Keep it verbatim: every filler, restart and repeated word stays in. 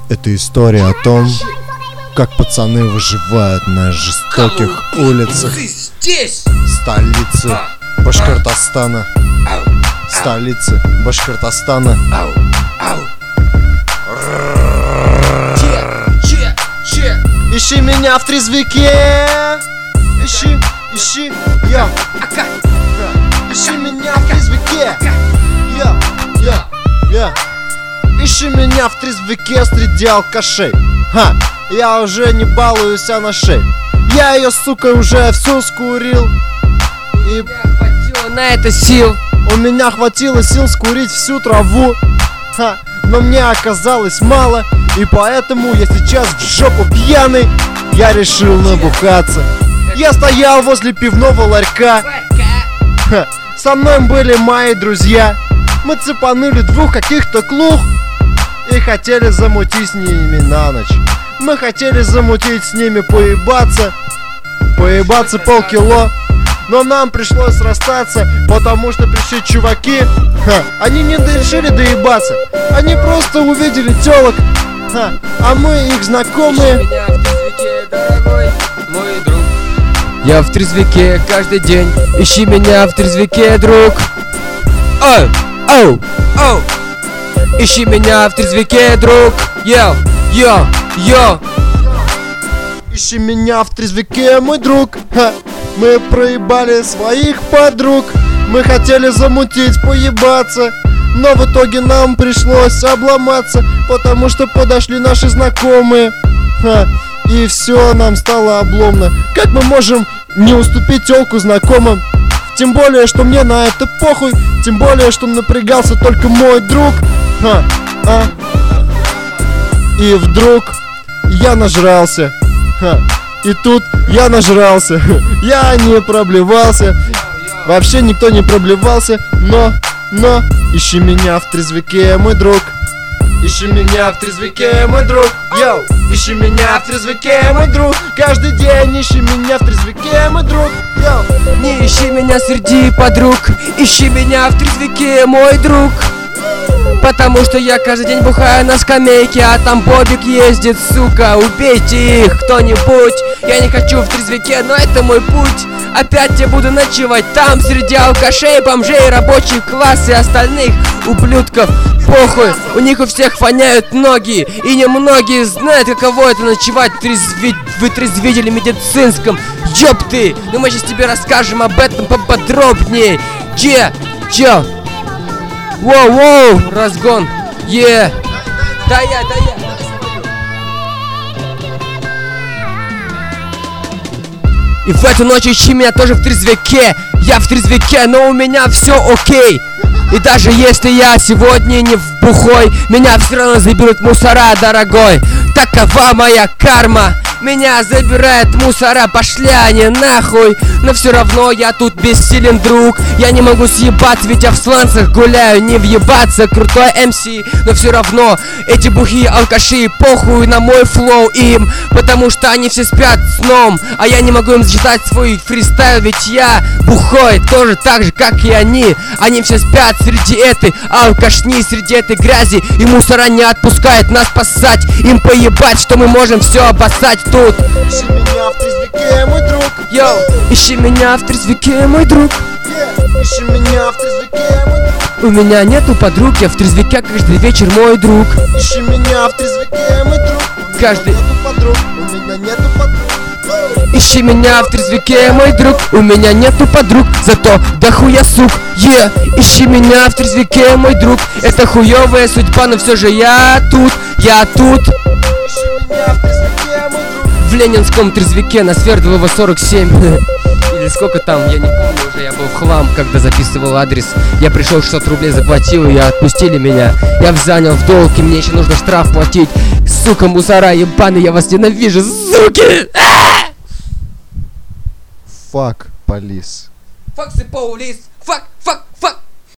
Это история о том, как пацаны выживают на жестоких улицах здесь столицы Башкортостана. Столицы Башкортостана. Че, че, Ищи меня в трезвике. Ищи, ищи, я. Ищи меня в трезвике. Я, я, я. Ищи меня в трезвике среди алкашей. Ха, я уже не балуюсь, а на шее. Я ее, сука, уже всю скурил. И хватило на это сил. у меня хватило сил скурить всю траву. Ха, но мне оказалось мало. И поэтому я сейчас в жопу пьяный. Я решил набухаться. Я стоял возле пивного ларька. Ха, со мной были мои друзья. Мы цепанули двух каких-то клух и хотели замутить с ними на ночь. Мы хотели замутить с ними поебаться. Поебаться полкило. Но нам пришлось расстаться, потому что пришли чуваки. Ха, они не решили доебаться. Они просто увидели телок. Ха, а мы их знакомые. Ищи меня в трезвике, дорогой мой друг. Я в трезвике каждый день. Ищи меня в трезвике, друг. Оу, оу, оу. Ищи меня в трезвике, друг. Йоу, йоу, йоу. Ищи меня в трезвике, мой друг. Ха, мы проебали своих подруг. Мы хотели замутить, поебаться. Но в итоге нам пришлось обломаться, потому что подошли наши знакомые. Ха, и все нам стало обломно. Как мы можем не уступить тёлку знакомым? Тем более, что мне на это похуй. Тем более, что напрягался только мой друг. Ха, а? И вдруг я нажрался. Ха, и тут я нажрался. Я не проблевался. Вообще никто не проблевался. Но, но ищи меня в трезвике, мой друг. Ищи меня в трезвике, мой друг. Йоу, ищи меня в трезвике, мой друг. Каждый день ищи меня в трезвике, мой друг. Йоу. Не ищи меня среди подруг. Ищи меня в трезвике, мой друг. Потому что я каждый день бухаю на скамейке, а там Бобик ездит, сука. Убейте их кто-нибудь. Я не хочу в трезвике, но это мой путь. Опять я буду ночевать там среди алкашей, бомжей, рабочих класс и остальных ублюдков. Похуй, у них у всех воняют ноги. И немногие знают, каково это ночевать в трезви... вытрезвителе медицинском. Ёпты, ну мы сейчас тебе расскажем об этом поподробнее. Че, че? Воу-воу, разгон. Е. Да я, да я. И в эту ночь ищи меня тоже в трезвике. Я в трезвике, но у меня все окей. И даже если я сегодня не в бухой, меня все равно заберут мусора, дорогой. Такова моя карма. Меня забирает мусора, пошли они нахуй. Но все равно я тут бессилен, друг. Я не могу съебаться, ведь я в сланцах гуляю. Не въебаться, крутой эм си. Но все равно эти бухие алкаши, похуй на мой флоу им. Потому что они все спят сном, а я не могу им зачитать свой фристайл. Ведь я бухой тоже так же, как и они. Они все спят среди этой алкашни, среди этой грязи. И мусора не отпускает нас спасать. Им поебать, что мы можем все обоссать тут. Ищи меня в трезвике, мой друг. Йоу, ищи меня в трезвике, мой друг. Yeah. Ищи меня в трезвике, мой друг. У меня нету подруг, я в трезвике каждый вечер, мой друг. Ищи меня в трезвике, мой друг. У Каждый- меня нету подруг, у меня нету подруг. Ищи меня в трезвике, мой друг. У меня нету подруг, зато дохуя сук. Е, ищи меня в трезвике, мой друг. Это хуёвая судьба, но все же я тут, я тут. Ищи меня в трезвике, мой друг. В ленинском трезвике на Свердлова сорок семь. Или сколько там, я не помню уже, я был в хлам, когда записывал адрес. Я пришел, шестьсот рублей заплатил, и отпустили меня. Я занял в долг, и мне еще нужно штраф платить. Сука, мусора ебаный, я вас ненавижу, суки! Fuck, police. Fuck the police, fuck, fuck,